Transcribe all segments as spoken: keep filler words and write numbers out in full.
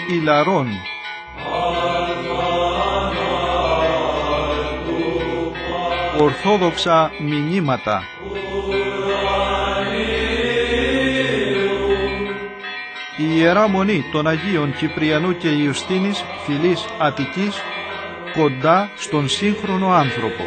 ηλαρών. Ορθόδοξα μηνύματα. Η Ιερά Μονή των Αγίων Κυπριανού και Ιουστίνης, φυλής Αττικής, κοντά στον σύγχρονο άνθρωπο.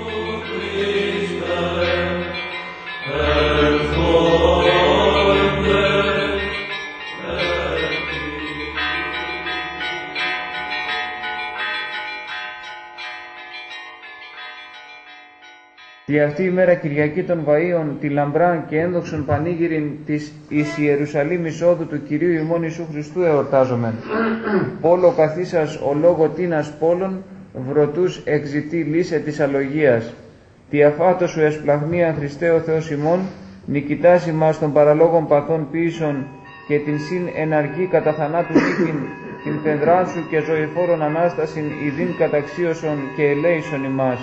Τη αυτή η μέρα Κυριακή των Βαΐων, τη λαμπράν και ένδοξον πανήγυριν της εις Ιερουσαλήμ εισόδου του Κυρίου ημών Ιησού Χριστού εορτάζομεν. Πόλο καθίσας ο λόγο τίνας πόλων, βρωτούς εξητή λύσε της αλογίας. Τι αφάτο σου εσπλαγμία Χριστέ ο Θεός ημών, νικητάς ημάς των παραλόγων παθών ποίησον και την συν εναργή κατά θανάτου νίκην, την φεδράν σου και ζωηφόρον Ανάστασιν ειδήν καταξίωσον και ελέησον ημάς.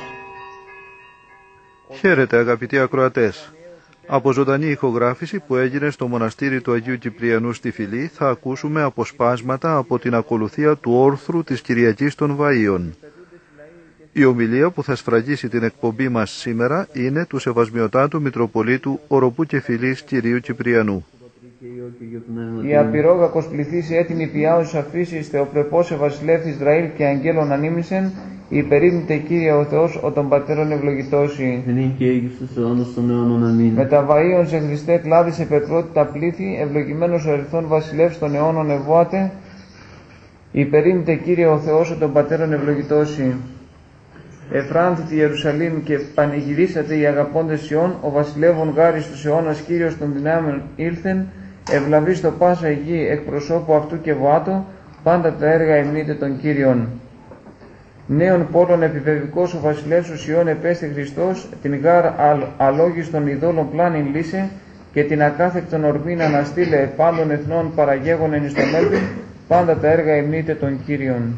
Χαίρετε αγαπητοί ακροατές. Από ζωντανή ηχογράφηση που έγινε στο μοναστήρι του Αγίου Κυπριανού στη Φυλή θα ακούσουμε αποσπάσματα από την ακολουθία του όρθρου της Κυριακής των Βαΐων. Η ομιλία που θα σφραγίσει την εκπομπή μας σήμερα είναι του Σεβασμιωτάτου Μητροπολίτου Οροπού και Φυλής Κυρίου Κυπριανού. Η απειρόγακος πληθύση έτοιμη πιάους αφήσεις Θεοπρεπός Βασιλεύ Ισραήλ και αγγέλων ανήμισεν, υπερήμνητε Κύριε ο Θεός ο των πατέρων ευλογητώσει. Με τα βαΐων σε Χριστέ κλάδης επετρότητα πλήθη, ευλογημένος ο ερθών βασιλεύς των αιώνων ευώατε, υπερήμνητε Κύριε ο Θεός ο των πατέρων ευλογητώσει. Εφράνθητη Ιερουσαλήμ και πανηγυρίσατε οι αγαπώντες Ιών, ο βασιλεύων γάρις τους αιώνας Κύριος των δυνάμεων ήλθεν, ευλαβής το πάσα η γη εκπροσώπου αυτού και βοάτο, πάντα τα έργα εμνείται των Κύριων. Νέων πόλων επιβεβικός ο βασιλεύς ουσιών επέστη Χριστός, την γάρ αλ, αλόγιστον ειδόλων πλάνην λύσε και την ακάθεκτον ορμήν αναστήλε πάντων εθνών παραγέγονεν εις το μέλλον, πάντα τα έργα εμνείται των Κύριων.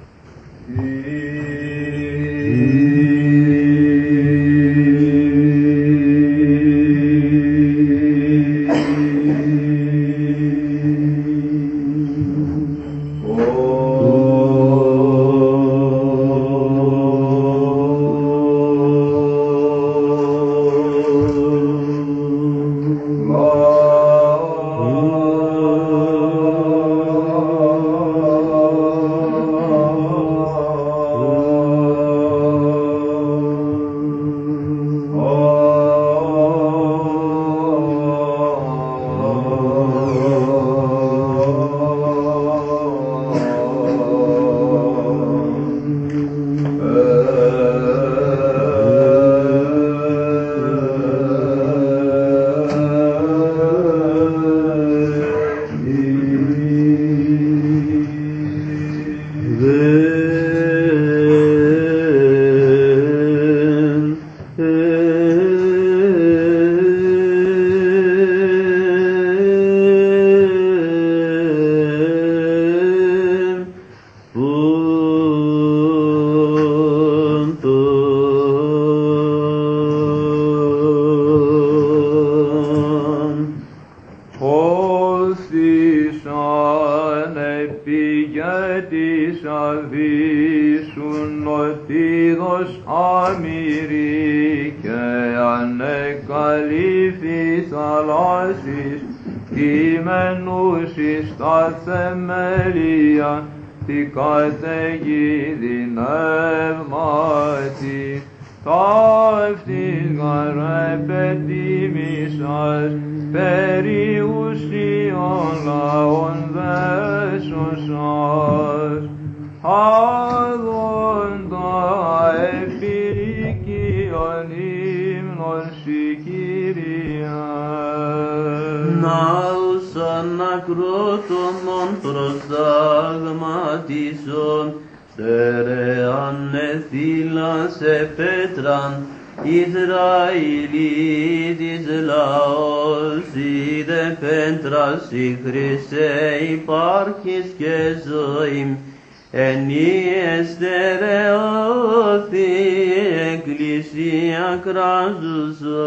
Ισραηλίτης λαός, είδε πέντρας η Χριστέ υπάρχεις και ζωή, εν η εστερεώθη εκκλησία κράζουσα.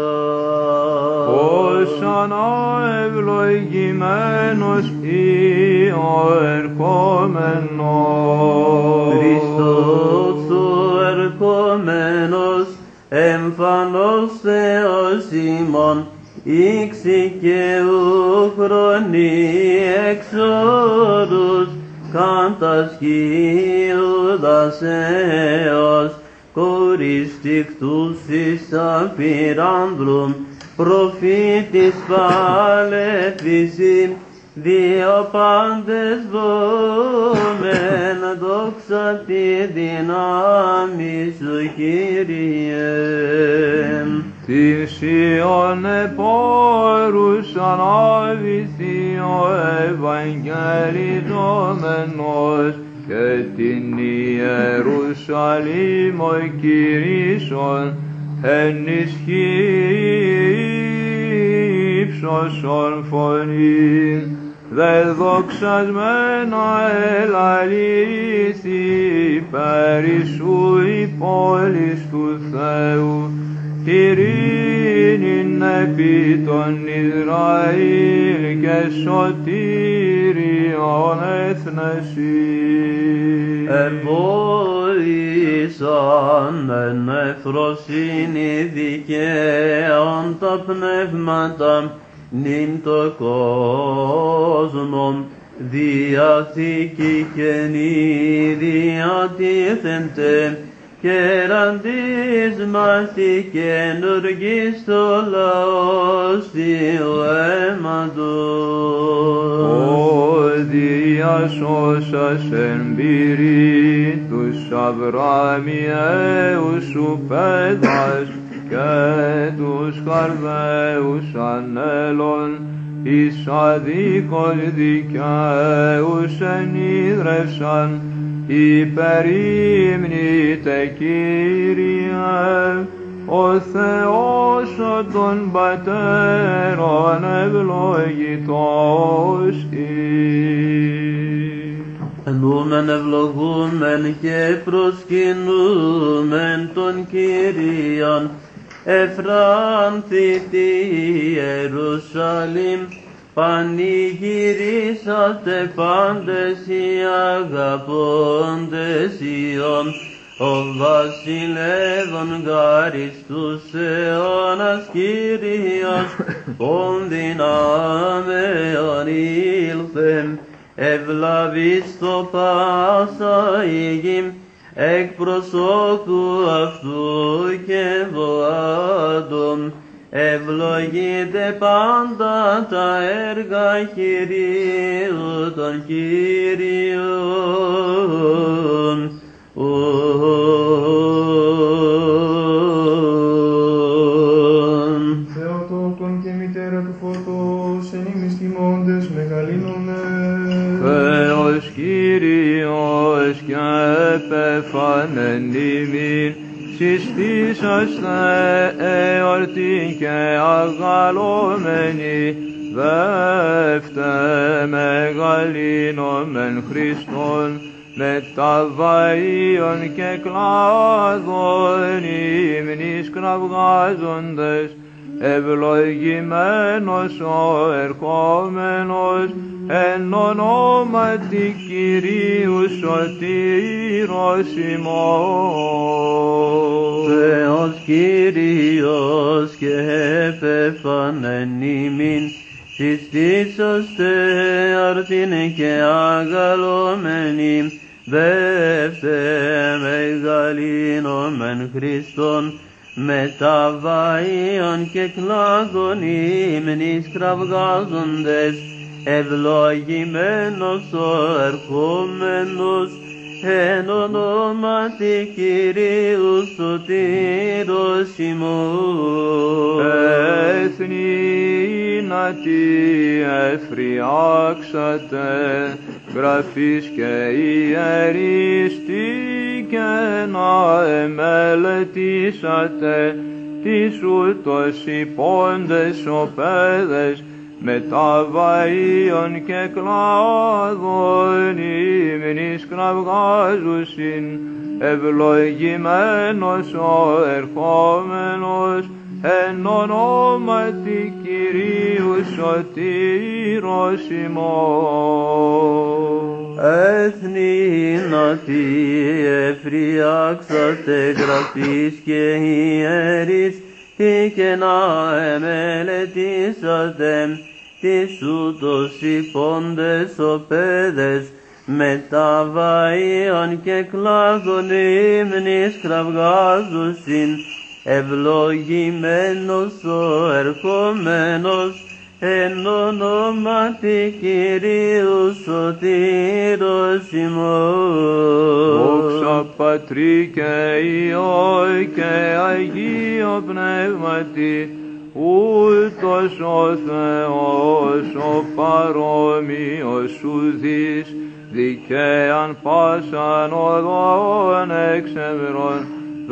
Ως αναευλογημένος ή ο ερχόμενος. Χριστός ο ερχόμενος, εμφανός Θεός ημών, ήξη και ου χρονή εξόρους, κατασχείου δασέως, κοριστικτούς εις απειράνδρου, προφήτης παλεύθησιν, δύο πάντες βόμεν, δόξα τη δυνάμει σου, Κύριε. Την Σιών επόρους ανάβηθη ο Ευαγγελιζόμενος και την Ιερουσαλήμ ο κηρύσσον ενισχύψωσον φωνήν, δε δοξασμένα ελαλήθη περισού η πόλης του Θεού, ειρήνην επί των Ισραήλ και σωτήριον έθνεσιν. Επόησαν εν ευφροσύνη δικαίων τα πνεύματα, νυν το κόσμο, διαθήκη καινή διατίθενται, κεραντής μας τη καινούργης το λαός του αίματος. Ο διασώσας εν πυρή τους Αβραμιαίους σου παιδας και τους Χαρδαίους ανέλων, εις αδίκως δικαίους ενίδρευσαν, υπερήμνητε Κύριε, ο Θεός των πατέρων ευλογητός ειν. Ενούμεν ευλογούμεν και προσκυνούμεν τον Κύριον, εφράνθητη Ιερουσαλήμ, πανηγυρίσατε πάντες οι αγαπώντες Υιόν, ο βασιλεύων γάρις τους αιώνας Κύριος, ον δυνάμεων ήλθεν, ευλαβίστο πάσα η γη, εκ προσώπου αυτού και βοάντων, ευλογείται πάντα τα έργα Κυρίου των Κύριων. Θεοτόκον και μητέρα του φωτός, εν ημείς τιμώντες μεγαλύνομαι. Θεός Κύριος και επεφανεν ημίν, συστήσαστε εορτή και αγαλώμενοι, δεύτε μεγαλύνομεν Χριστόν, με τα βαΐων και κλάδων ύμνης κραυγάζοντες, ευλογημένος ο ερχόμενος, εν ονόματι Κυρίου σωτήρος ημών. Θεός Κύριος και επεφανεν ημίν, συστήσαστε αρτήν και αγαλώμενοι, δεύτε μεγαλύνομεν Χριστόν, με τα βαΐων και κλάδων ύμνης κραυγάζοντες, ευλογημένος ο ερχόμενος, εν ονόματι Κυρίου σωτήρος ημών. Έθνη να τη εφριάξατε, γραφείς και ιερείς τι και να εμελετήσατε, τις ούτως υπόντες οπέδες, μεταβαΐων και κλάδων ύμνης κραυγάζουσιν, ευλογημένος ο ερχόμενος, εν ονόματι Κυρίου σωτήρος ημών. Έθνη να'τί εφριάξατε γραφείς και ιερείς, τι και να εμελετήσατε, τις ούτως υπόντες οπέδες, μεταβαΐων και κλάδων ύμνης κραυγάζουσιν, ευλογημένος ο ερχόμενος, εν ονόματι Κυρίου σωτήρος ημών. Δόξα Πατρί και Υιό και Αγίο Πνεύματι, ούτως ο Θεός ο παρόμοιος ουδείς, δικαίαν πάσαν οδόν εξευρών,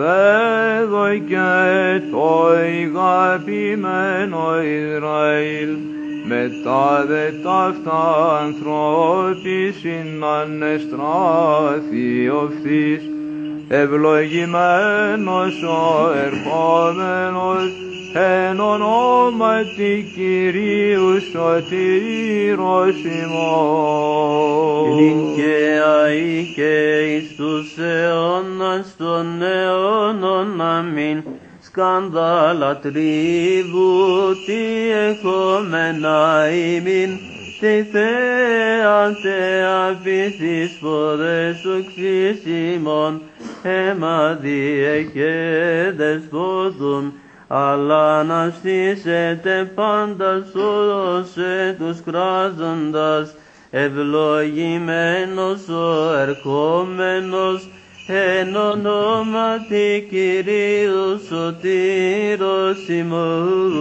δέδωκε το ηγαπημένο Ισραήλ, μετά δε ταύτα ανθρώποι συνανεστράφη οφθείς, ευλογημένος ο ερχόμενος, εν ονόματι Κυρίου σωτήρος ημών. Νυν και αεί και εις τους αιώνας των αιώνων αμήν, σκάνδαλα τρίβου τι εχόμενα ημίν, τε θέατε απίθεις φορές οξύς ημών, αίμα διεκέ δεσπότουν, αλλά να στήσετε πάντα σώσε τους κράζοντας, ευλογημένος ο ερχόμενος, εν ονόματι Κυρίου σωτήρος ημών.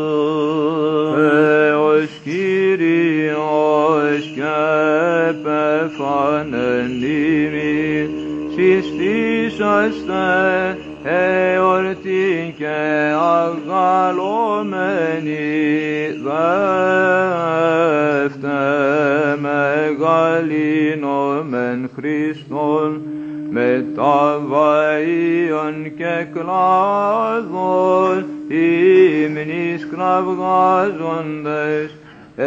Θεός Κύριος και πεφανεν ημίν, συστήσαστε εορτή και αγαλωμένη, δεύτε μεγαλύνομεν Χριστόν, μεταβαΐων και κλάδων ύμνης κραυγάζοντες,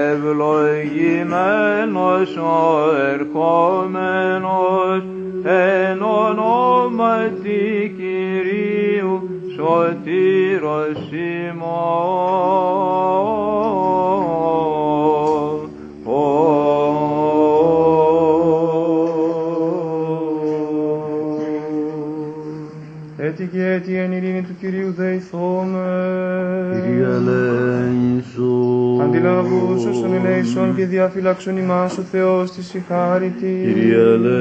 ευλογημένος ο ερχόμενος, εν ονόματι Κυρίου σωτήρος ημών. Έτσι και έτσι εν ειρήνη του Κυρίου δεηθόμεν. Κύριε ελέησον. Αντιλαβούς όσων ελέησον και διαφυλάξον ημάς ο Θεός της η χάρητη. Κύριε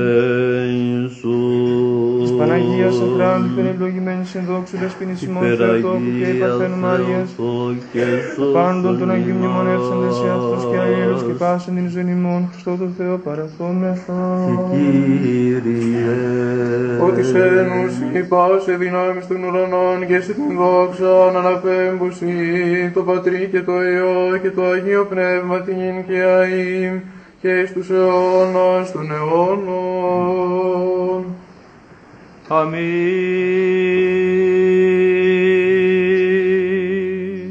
ελέησον. Της Παναγίας Αχράντου των ευλογημένης εν δόξου δεσποινής ημών Θεοτόκου και η Παρθένου Μαρίας, πάντων των Αγίων μνημονεύσαντες σε αυτούς και αγίους και πάσαν την ζωή ημών Χριστό το Θεό παραθόμεθα. Κύριε. Ότι σε νους πάσε δυνάμεις των ουρανών και σε την δόξα να αναπέμπουσι το Πατρί και το Υιό και το Αγίο Πνεύμα την και αΐμ και εις τους αιώνας των αιώνων. Αμήν.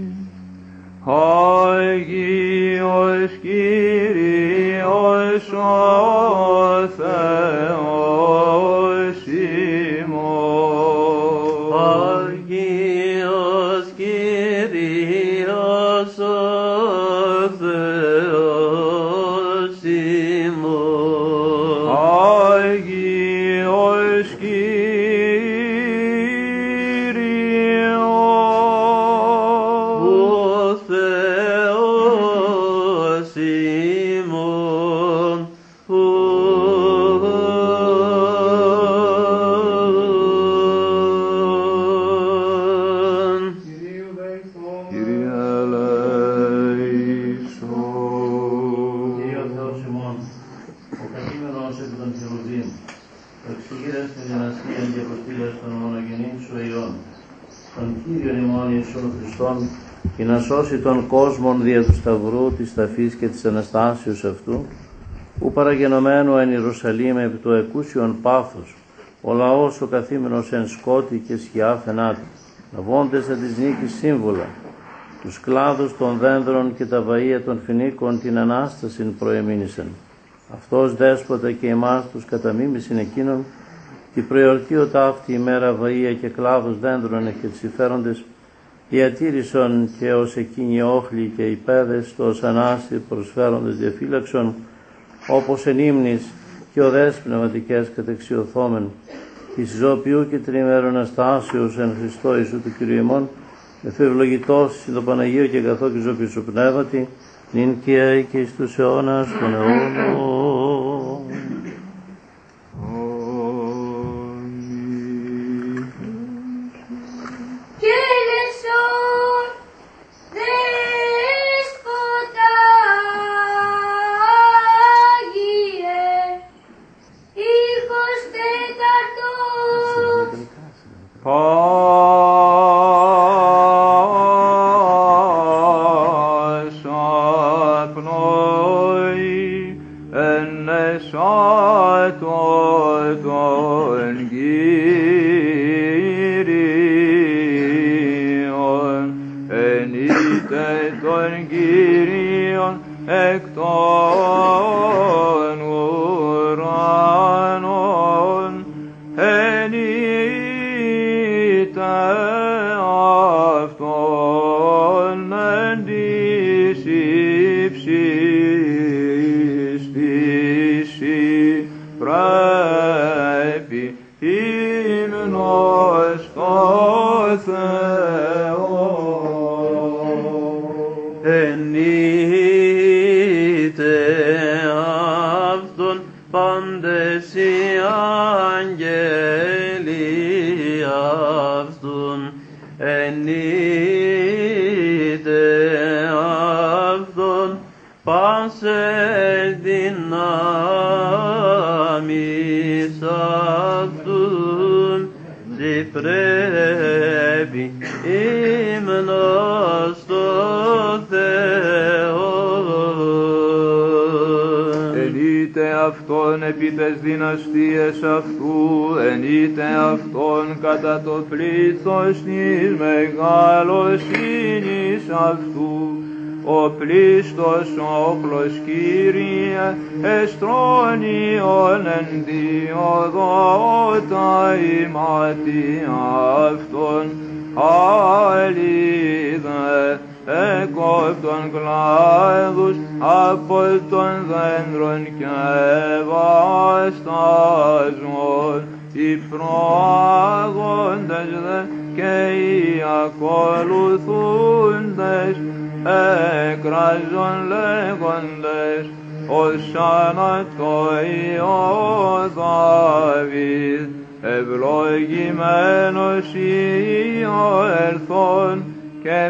Άγιος Κύριος ο Θεός ημών. Άγιος Κύριος ο Θεός ημών. Άγιος Κύριος ο Θεός ημών. Κύριε ελέησον. Κύριε ο Θεός ημών, ο καθήμενος επί των χερουβίμ, ο εξηγήρας την δυναστεία και αποστήλας των μονογενήν σου αιών, τον Κύριον ημών Ιησούν Χριστόν, και να σώσει τον κόσμον δια του Σταυρού, της ταφής και της Αναστάσεως αυτού, που παραγενωμένου εν Ιερουσαλήμ επί του εκούσιον πάθους, ο λαός ο καθήμενος εν σκότη και σκιά θενάτου, λαβώντες εν της νίκης σύμβολα, τους κλάδους των δένδρων και τα βαΐα των φοινίκων την Ανάστασιν προεμήνησαν. Αυτός δέσποτα και εμάς τους κατά μίμησιν εκείνων, τη προεορτίω ταύτη ημέρα βαΐα και κλάδους δένδρων και τις υφέροντες, διατήρησον και ως εκείνοι οι όχλοι και οι πέδες το ως Ανάστη προσφέροντες διαφύλαξον, όπως εν ύμνης και οδές πνευματικές κατεξιωθόμεν, της ζωοποιού και τριμέρων αστάσεως εν Χριστώ Ιησού του Κυρίου ημών, εφευλογητός συν το Παναγίο και καθό και ζωοποιού σου πνεύματι, νυν και αεί και εις τους αιώνας των αιώνων. Αυτόν επί τες δυναστείες αυτού, ενείται αυτόν κατά το πλήθος της μεγαλοσύνης αυτού. Ο πλήστος όχλος Κύριε, εστρώνιον εν διοδότα ημάτι αυτόν, αλίδε εκόπτων κλάδους από των δέντρων και βαστάζων, οι προάγοντες δε και οι ακολουθούντες έκραζον λέγοντες, ωσάνα το Υιό Δαβίδ, ευλογημένος Υιό ελθόν, και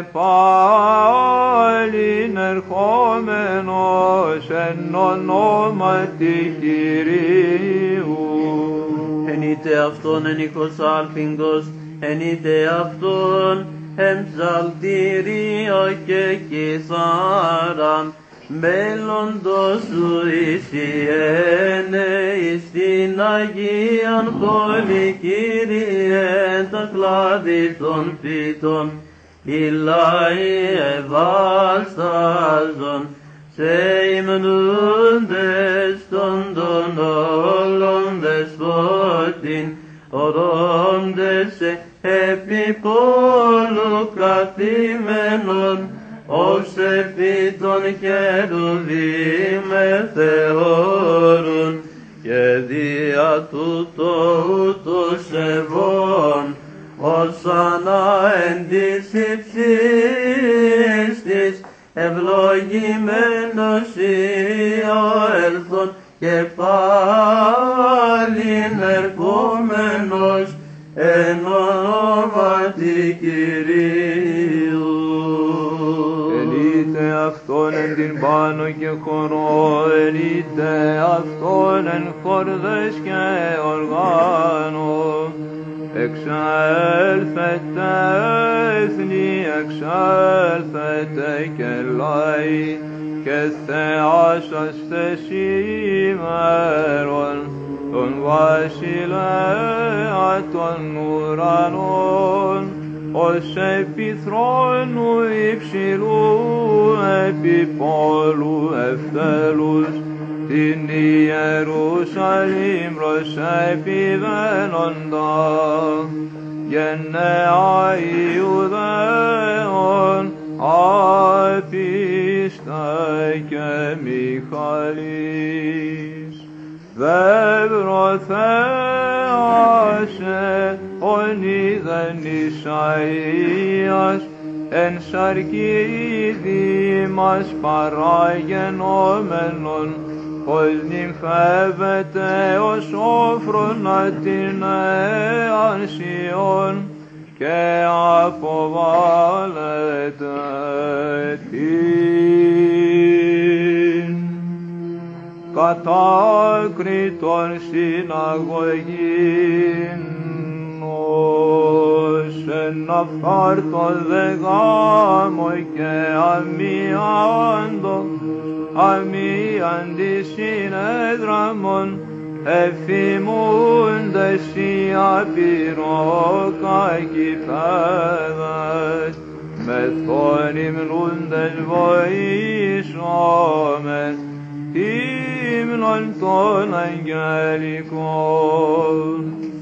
πάλιν ερχόμενος εν ονόματι Κυρίου. Ενείτε αυτόν εν οικοσάλπιγγος, ενείτε αυτόν εν ψαλτήριο και κιθάρα, μέλλοντος σου εισιένε εις την Αγίαν πόλη, Κύριε, τα κλάδι των φύτων, οι λαοί ευάσταζον, σε υμνούντες των των όλων δεσπότην, ορώντες σε επί πόλου καθήμενον, ως επί των χερουβίμ θεωρούν, και δια τούτο ούτως ευών, ωσάνα εν της υψής της, ευλογημένος Υιό ελθόν, και πάλιν ερχόμενος εν ονόματι Κυρίου. Ενείτε αυτόν εν εν την πάνω και χωρών, είτε αυτόν εν χορδές και οργάνων. Εξέλθετε έθνη, εξέλθετε και λαοί, και θεάσαστε σήμερον τον βασιλέα των ουρανών, ως επί θρόνου υψηλού επί πόλου ευτέλους, την Ιερουσαλήμ προς επιβαίνοντα, γενναία Ιουδαίων, άπιστα και Μιχαλής. Δεύρο Θεάσε, ον είδεν Ισαΐας, εν σαρκίδι μας παραγενόμενον, πως νυμφεύεται ως όφρονα την νέαν Σιών, και αποβάλλεται την κατάκριτον συναγωγήν, ως εν αυθάρτον δε γάμο και αμοιάντο, αμοιάντι συνέδραμον, εφημούντες οι απειροκακυπέδες, μεθόν υμνούντες βοήσομεν, ύμνον των αγγελικών.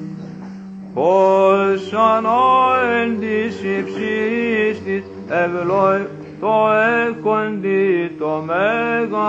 Ως ανάεν της υψής της ευλογ το έκοντι το μέγα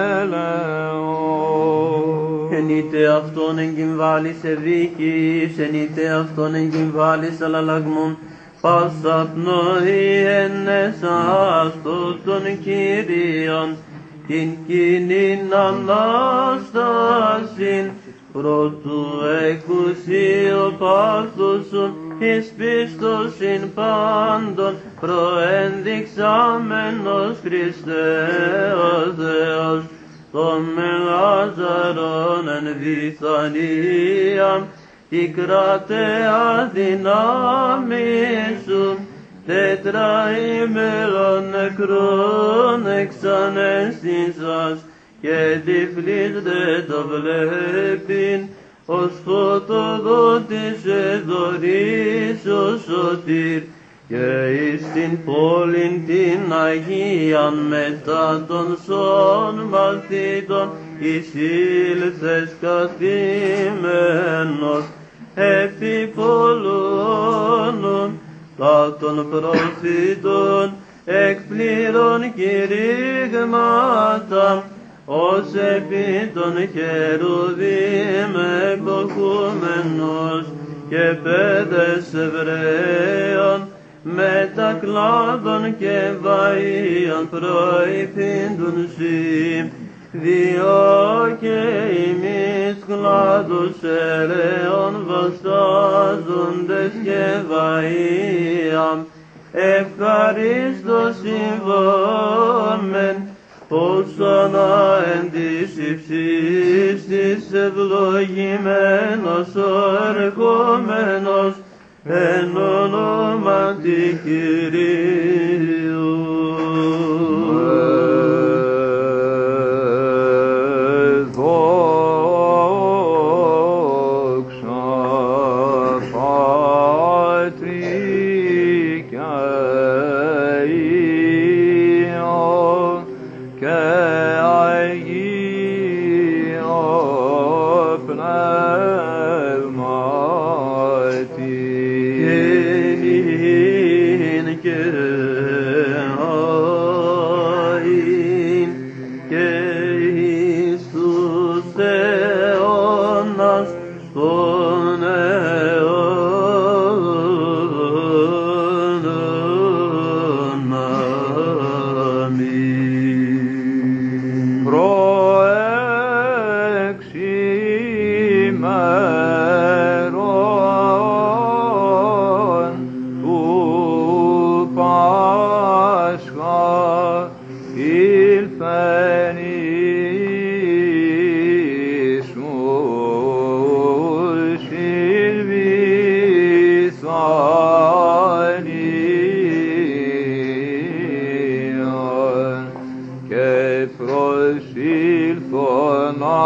έλεον. Εν είτε αυτόν εγκυμβάλλεις ευήκης, εν είτε αυτόν εγκυμβάλλεις αλλαλαγμών, πάσα πνοή εν εσάστο των Κύριων, την κοινήν Ανάστασιν, πρώτου εκουσίου πάθουσον, εις πίστοσιν πάντων, προενδειξάμενος Χριστέ ο Θεός, τον Λάζαρον εν Βιθανίαν, η κρατέα δυνάμει σου, τετραήμερον νεκρών εξανέστησας, και τυφλής δε το βλέπειν, ως φωτοδότης εδωρής ο σωτήρ, και εις την πόλην την Αγίαν μετά των σών μαθήτων εισήλθες καθημένος, επί πολλών τα των προφήτων εκπλήρων κηρύγματα, ως επί των χερουβίμ εποχούμενος, και πέδες Εβραίων μετακλάδων και βαΐων προϋπήντουν σοι, διό και ημείς κλάδους ελαιών βαστάζοντες και βαΐαμ, ευχαρίστως συμβόμεν, Ωσανά εν της υψής της ευλογημένος ο ερχόμενος, εν ονόματι Κυρίου.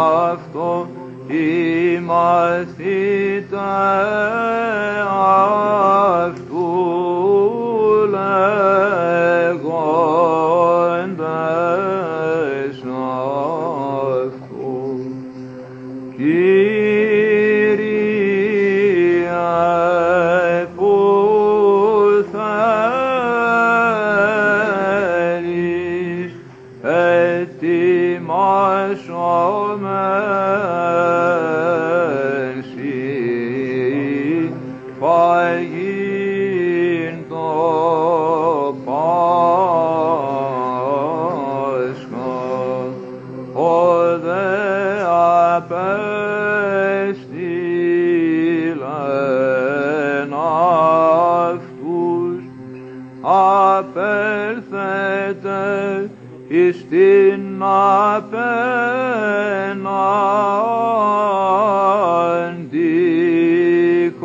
αυτό οι μαθήτε αυτού λέγοντες αυτού. Κύριε, που θέλεις, ετοιμάσομεν σοι φαγήν το Πάσχα, ο δε απέστειλεν αυτούς, απέλθετε εις την απέναντι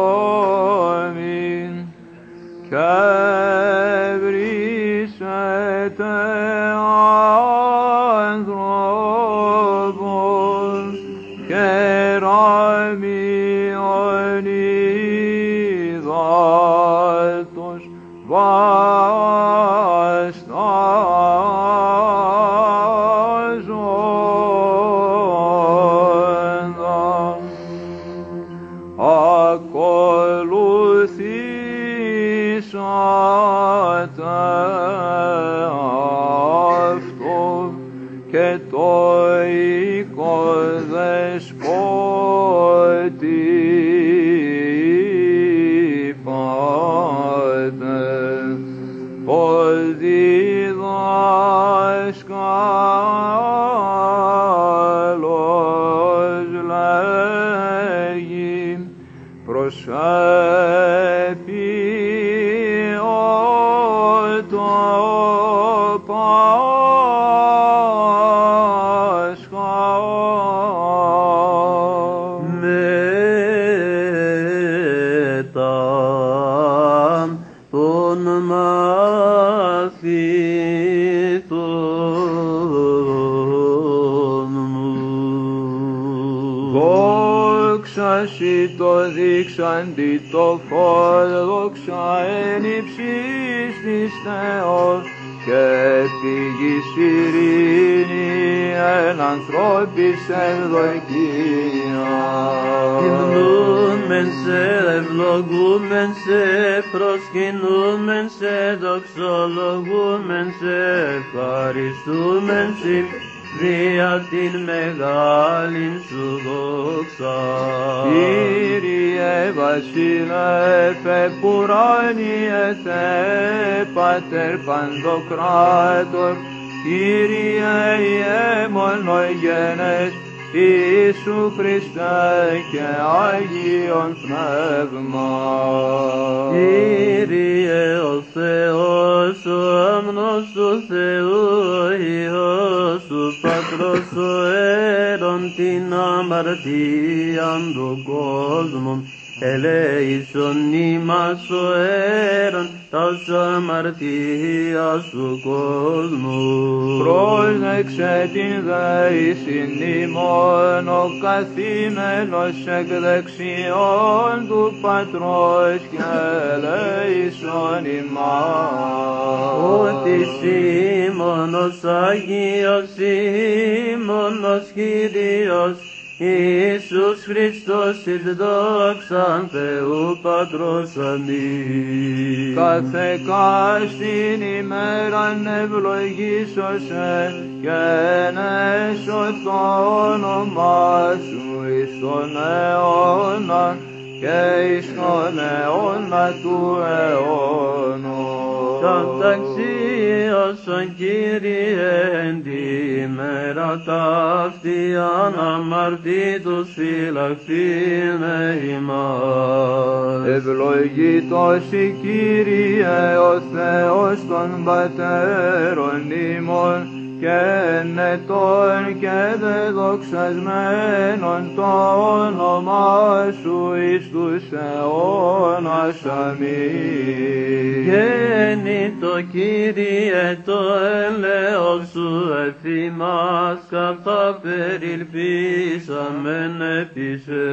κόμην και βρήσετε άνθρωπον κεραμιον υδάτος βαστάζοντα, ακολουθήσατε αυτό και το οικοδεσπότη είπατε, πως διδάσκαλος λέγει προσέπειο το Πάσχα. Μετά των μαθητών μου. Δόξα σοι το δείξαντι το φως, δόξα εν υψής της Θεός, και πηγής ειρήνη εν ανθρώπης ευδοκία. Υμνούμεν σε, ευλογούμεν σε, προσκυνούμεν σε, δοξολογούμεν σε, ευχαριστούμεν σε, δια την μεγάλην σου δόξα. Κύριε βασιλεύε πουράνιε Θεέ, Πατέρ παντοκράτορ, Κύριε Ιε μονογενές, Ιησού Χριστέ και Άγιον Πνεύμα. Κύριε ο Θεός, ο άμνος του Θεού, ο Υιός του Πατρός, ο έρων την αμαρτίαν του κόσμου, ελέησον ημάς ο έρων τας αμαρτίας του κόσμου. Πρόσδεξε την δεήσιν ημών, ο καθήμενος εκ δεξιών του Πατρός και ελέησον ημάς. Ότι σήμωνος Αγίος, σήμωνος Κύριος, Ιησούς Χριστός εις δόξαν Θεού Πατρός αμήν. Κάθε κάστην ημέραν ευλογήσωσε και ενέσω το όνομά σου εις τον αιώνα και εις τον αιώνα του αιώνος. Καταξίωσον Κύριε εν τη μέρα ταύτη αναμαρτήτους φυλαχθήνε ημάς. Ευλογήτως η Κύριε ο Θεός των πατέρων ημών και ενετών και δεδοξασμένων το όνομά σου εις τους αιώνας. Αμήν. Γέννητο Κύριε το έλεος σου εφήμας, κατά περιλπίσαμεν επί σε.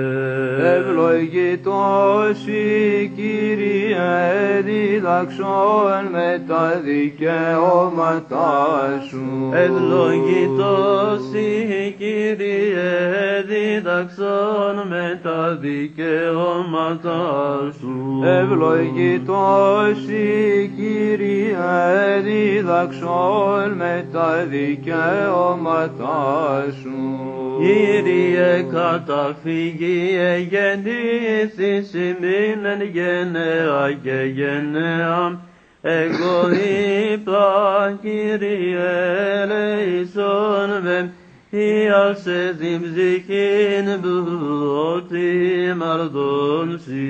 Ευλογητός η Κύριε διδαξών με τα δικαιώματά σου. Ευλογητός η Κύριε διδαξών με τα δικαιώματά σου. Ευλογητός η Κύριε διδαξών με τα δικαιώματά σου. Κύριε καταφύγει εγεννήθης ημίν εν γενναία και γενναία. Εγώ είπα Κύριε ελεησόν με, Ιάσε την ψυχήν ότι μαρδόνσι.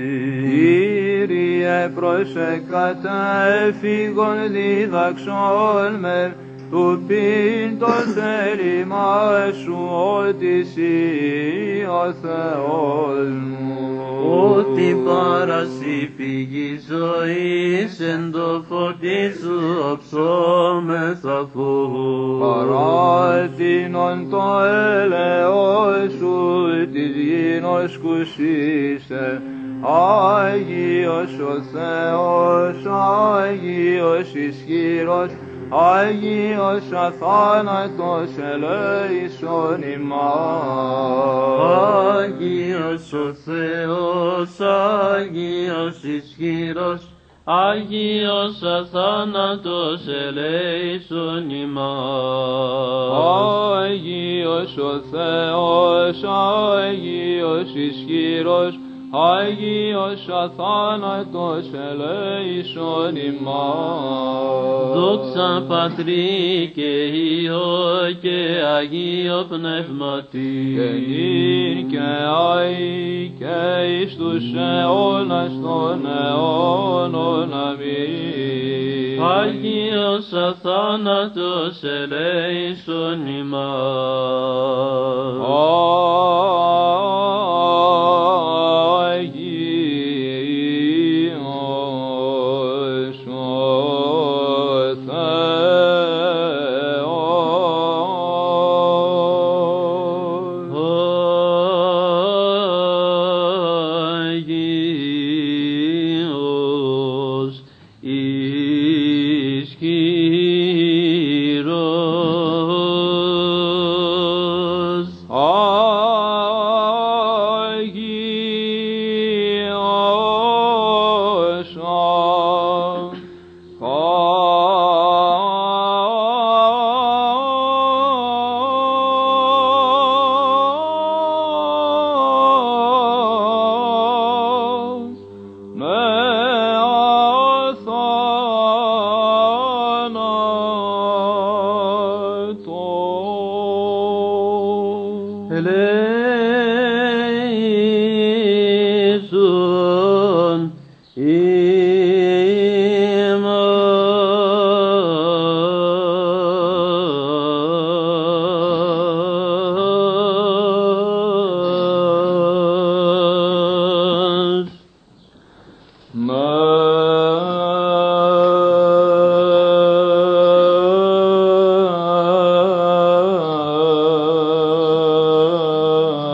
Κύριε προσεκατέφυγον διδαξόν με, του πίν το θέλημά σου ότι εσύ ο Θεός μου. Ότι παρασύ πηγή ζωής εν το φωτί σου οψόμεθα φοβού. Παράτηνον το έλεος σου της γήνος κουσίσε. Άγιος ο Θεός, Άγιος ισχυρός, Άγιος αθάνατος ελέησον ημάς. Άγιος ο Θεός, Άγιος ισχυρός, Άγιος αθάνατος ελέησον ημάς. Άγιος ο Θεός, Άγιος ισχυρός, Άγιος αθάνατος ελέησον ημάς. Δόξα Πατρί και Υιό και Αγίο Πνεύματι, και νυν και αεί και εις τους αιώνας των αιώνων. Αμήν. Άγιος αθάνατος ελέησον ημάς. Ελέησον ημάς.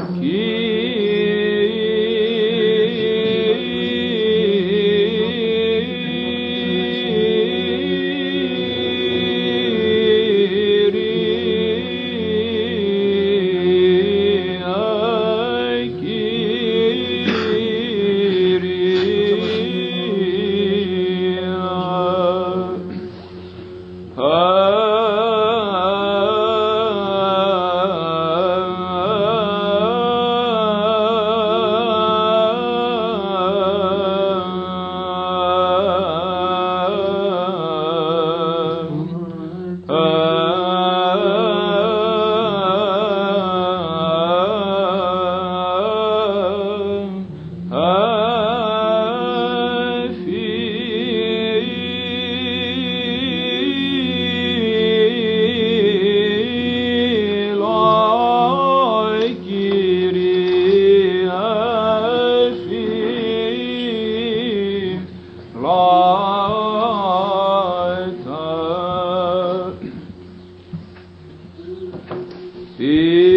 He